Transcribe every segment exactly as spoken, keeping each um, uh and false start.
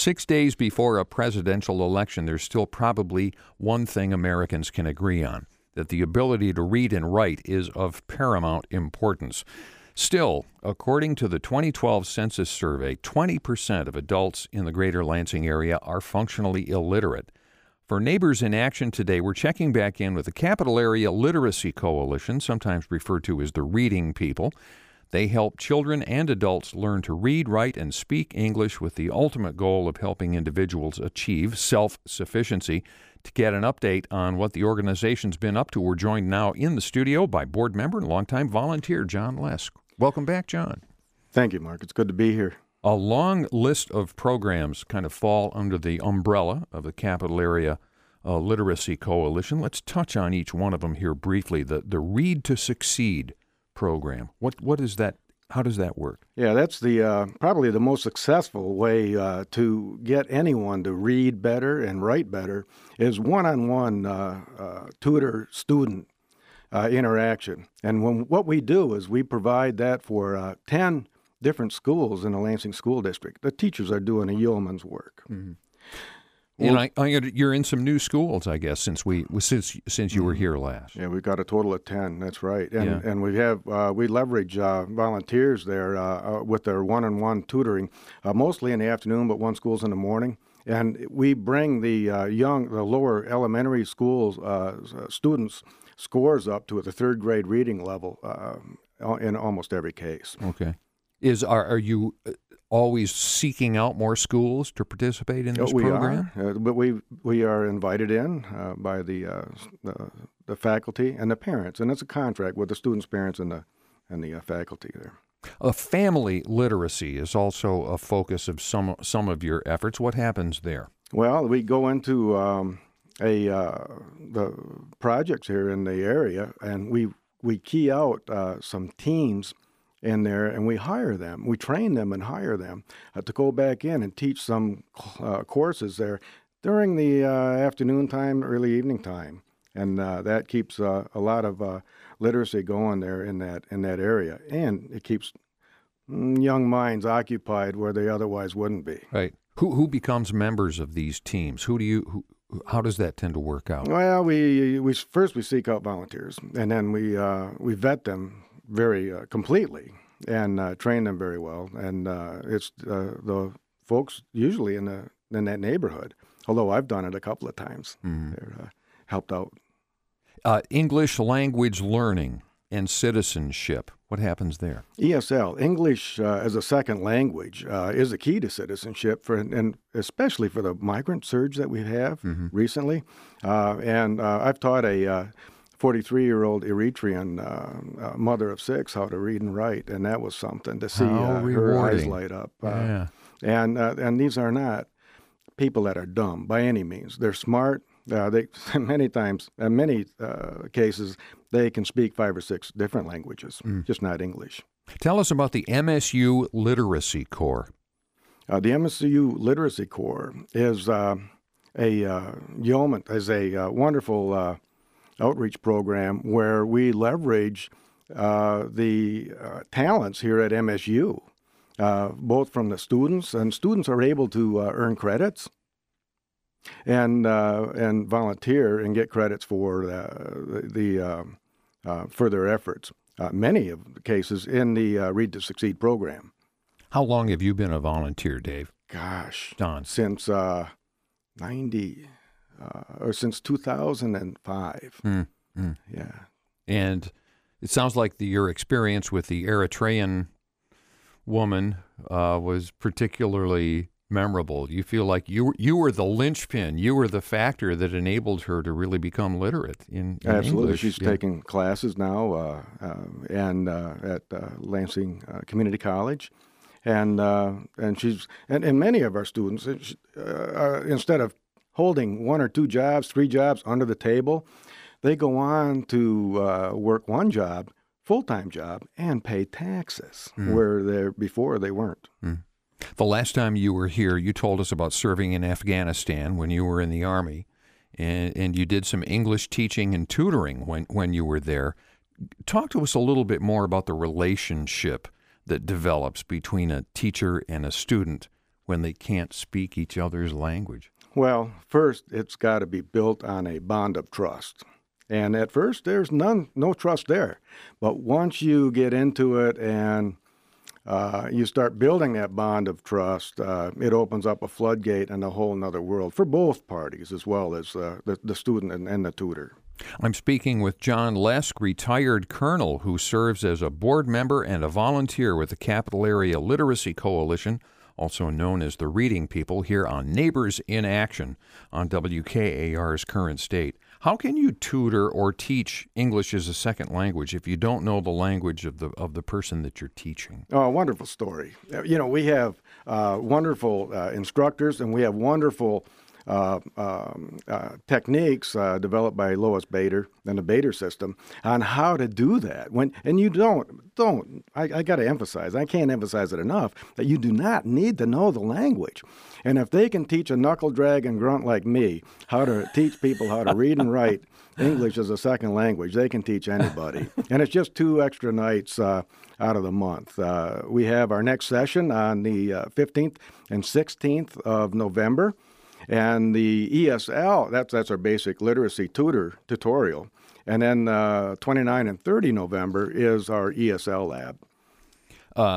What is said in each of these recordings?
Six days before a presidential election, there's still probably one thing Americans can agree on, that the ability to read and write is of paramount importance. Still, according to the twenty twelve Census Survey, twenty percent of adults in the greater Lansing area are functionally illiterate. For Neighbors in Action today, we're checking back in with the Capital Area Literacy Coalition, sometimes referred to as the Reading People. They help children and adults learn to read, write, and speak English with the ultimate goal of helping individuals achieve self-sufficiency. To get an update on what the organization's been up to, we're joined now in the studio by board member and longtime volunteer John Lesk. Welcome back, John. Thank you, Mark. It's good to be here. A long list of programs kind of fall under the umbrella of the Capital Area uh, Literacy Coalition. Let's touch on each one of them here briefly. The the Read to Succeed program. What what is that? How does that work? Yeah, that's the uh, probably the most successful way uh, to get anyone to read better and write better is one-on-one uh, uh, tutor-student uh, interaction. And when, what we do is we provide that for uh, ten different schools in the Lansing School District. The teachers are doing a yeoman's work. Mm-hmm. And I, I, you're in some new schools, I guess, since we since since you were here last. Yeah, we've got a total of ten. That's right, and Yeah. and we have uh, we leverage uh, volunteers there uh, uh, with their one-on-one tutoring, uh, mostly in the afternoon, but one school's in the morning. And we bring the uh, young, the lower elementary schools uh, students' scores up to the third grade reading level uh, in almost every case. Okay. Is are are you always seeking out more schools to participate in this we program? Are, uh, but we we are invited in uh, by the, uh, the the faculty and the parents, and it's a contract with the students' parents and the and the uh, faculty there. A family literacy is also a focus of some some of your efforts. What happens there? Well, we go into um, a uh, the projects here in the area, and we we key out uh, some teams in there, and we hire them. We train them and hire them uh, to go back in and teach some uh, courses there during the uh, afternoon time, early evening time, and uh, that keeps uh, a lot of uh, literacy going there in that in that area, and it keeps young minds occupied where they otherwise wouldn't be. Right. Who who becomes members of these teams? Who do you? Who, how does that tend to work out? Well, we we first we seek out volunteers, and then we uh, we vet them very uh, completely and uh, train them very well. And uh, it's uh, the folks usually in the in that neighborhood. Although I've done it a couple of times, mm-hmm. They're uh, helped out. Uh, English language learning and citizenship. What happens there? E S L, English uh, as a second language, uh, is a key to citizenship, for, and especially for the migrant surge that we have mm-hmm. recently. Uh, and uh, I've taught a forty-three-year-old Eritrean uh, uh, mother of six how to read and write, and that was something to see uh, her eyes light up. Uh, yeah. And uh, and these are not people that are dumb by any means. They're smart. Uh, they many times, in many uh, cases, they can speak five or six different languages, mm. just not English. Tell us about the M S U Literacy Corps. Uh, the M S U Literacy Corps is uh, a uh, yeoman, is a uh, wonderful uh, outreach program where we leverage uh, the uh, talents here at M S U, uh, both from the students, and students are able to uh, earn credits and uh, and volunteer and get credits for uh, the, the uh, uh, further efforts. Uh, many of the cases in the uh, Read to Succeed program. How long have you been a volunteer, Dave? Gosh, Don, since uh, ninety uh, or since two thousand five. Mm, mm. Yeah, and it sounds like the, your experience with the Eritrean woman uh, was particularly memorable. You feel like you you were the linchpin, you were the factor that enabled her to really become literate in, in Absolutely. English. She's yeah. taking classes now uh, uh, and uh, at uh, Lansing uh, Community College, and uh, and she's and, and many of our students, uh, are, instead of holding one or two jobs, three jobs under the table, they go on to uh, work one job, full-time job, and pay taxes mm. where they before they weren't. Mm. The last time you were here, you told us about serving in Afghanistan when you were in the Army, and, and you did some English teaching and tutoring when, when you were there. Talk to us a little bit more about the relationship that develops between a teacher and a student when they can't speak each other's language? Well, first, it's got to be built on a bond of trust. And at first, there's none, no trust there. But once you get into it and uh, you start building that bond of trust, uh, it opens up a floodgate and a whole nother world for both parties, as well as uh, the, the student and, and the tutor. I'm speaking with John Lesk, retired colonel who serves as a board member and a volunteer with the Capital Area Literacy Coalition, also known as the Reading People, here on Neighbors in Action on W K A R's Current State. How can you tutor or teach English as a second language if you don't know the language of the of the person that you're teaching? Oh, wonderful story. You know, we have uh, wonderful uh, instructors, and we have wonderful Uh, um, uh, techniques uh, developed by Lois Bader and the Bader system on how to do that. When and you don't don't I, I got to emphasize, I can't emphasize it enough, that you do not need to know the language. And if they can teach a knuckle drag and grunt like me how to teach people how to read and write English as a second language, they can teach anybody. And it's just two extra nights uh, out of the month. Uh, we have our next session on the uh, fifteenth and sixteenth of November. And the E S L, that's that's our basic literacy tutor tutorial. And then uh, twenty-nine and thirty November is our E S L lab. Uh,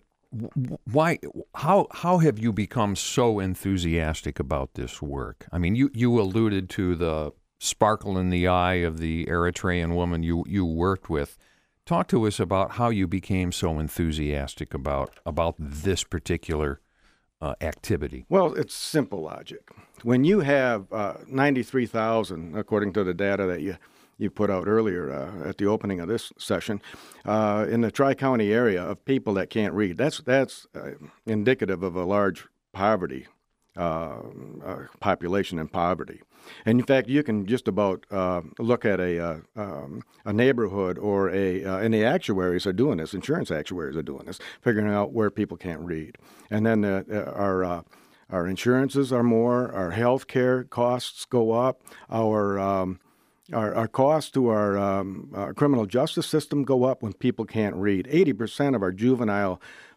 why? How how have you become so enthusiastic about this work? I mean, you, you alluded to the sparkle in the eye of the Eritrean woman you, you worked with. Talk to us about how you became so enthusiastic about about this particular Uh, activity. Well, it's simple logic. When you have uh, ninety-three thousand, according to the data that you, you put out earlier uh, at the opening of this session, uh, in the Tri-County area of people that can't read, that's, that's uh, indicative of a large poverty, uh, uh, population in poverty. And in fact, you can just about uh, look at a uh, um, a neighborhood or a, uh, and the actuaries are doing this, insurance actuaries are doing this, figuring out where people can't read. And then uh, our uh, our insurances are more, our health care costs go up, our um, our, our costs to our, um, our criminal justice system go up when people can't read. eighty percent of our juvenile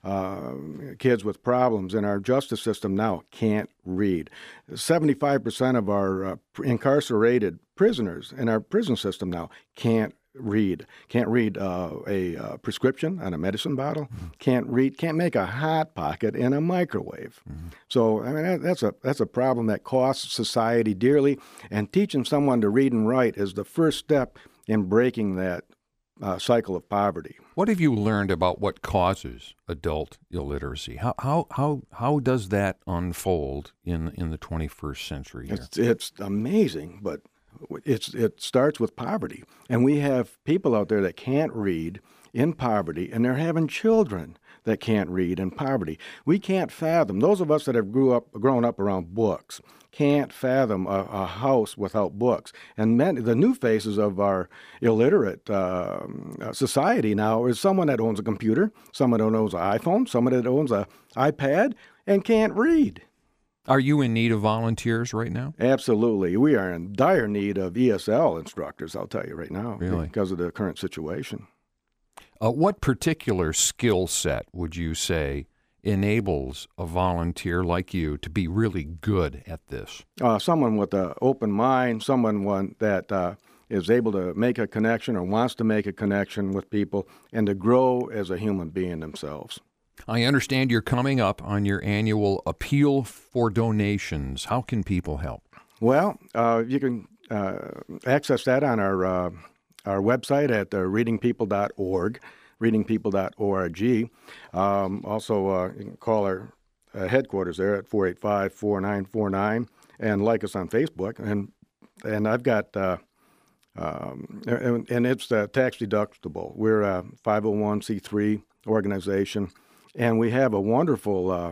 Uh, kids with problems in our justice system now can't read. seventy-five percent of our uh, incarcerated prisoners in our prison system now can't read. Can't read uh, a uh, prescription on a medicine bottle. Mm-hmm. Can't read. Can't make a hot pocket in a microwave. Mm-hmm. So I mean that, that's a that's a problem that costs society dearly. And teaching someone to read and write is the first step in breaking that Uh, cycle of poverty. What have you learned about what causes adult illiteracy? How how how how does that unfold in in the twenty-first century here? It's, it's amazing, but it's it starts with poverty, and we have people out there that can't read in poverty, and they're having children that can't read in poverty. We can't fathom, those of us that have grew up grown up around books can't fathom a, a house without books. And many, the new faces of our illiterate uh, society now is someone that owns a computer, someone that owns an iPhone, someone that owns an iPad and can't read. Are you in need of volunteers right now? Absolutely. We are in dire need of E S L instructors, I'll tell you right now, really? Because of the current situation. Uh, what particular skill set would you say enables a volunteer like you to be really good at this? Uh, someone with an open mind, someone one that uh, is able to make a connection or wants to make a connection with people and to grow as a human being themselves. I understand you're coming up on your annual appeal for donations. How can people help? Well, uh, you can uh, access that on our uh, our website at uh, reading people dot org. reading people dot org. Um, also, uh, you can call our uh, headquarters there at four eight five, four nine four nine and like us on Facebook. And and I've got, uh, um, and, and it's uh, tax deductible. We're a five oh one c three organization, and we have a wonderful uh,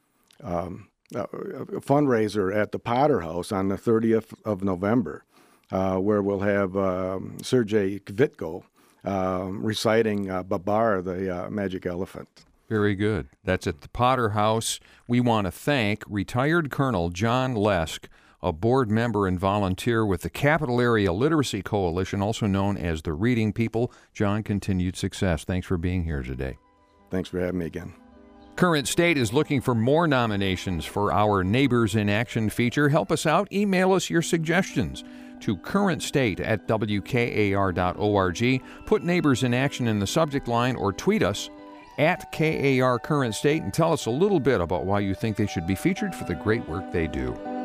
um, uh, fundraiser at the Potter House on the thirtieth of November, uh, where we'll have um, Sergei Kvitko Um, reciting uh, Babar, the uh, magic elephant. Very good. That's at the Potter House. We want to thank retired Colonel John Lesk, a board member and volunteer with the Capital Area Literacy Coalition, also known as the Reading People. John, continued success. Thanks for being here today. Thanks for having me again. Current State is looking for more nominations for our Neighbors in Action feature. Help us out. Email us your suggestions to currentstate at w k a r dot org. Put Neighbors in Action in the subject line or tweet us at K A R Current State and tell us a little bit about why you think they should be featured for the great work they do.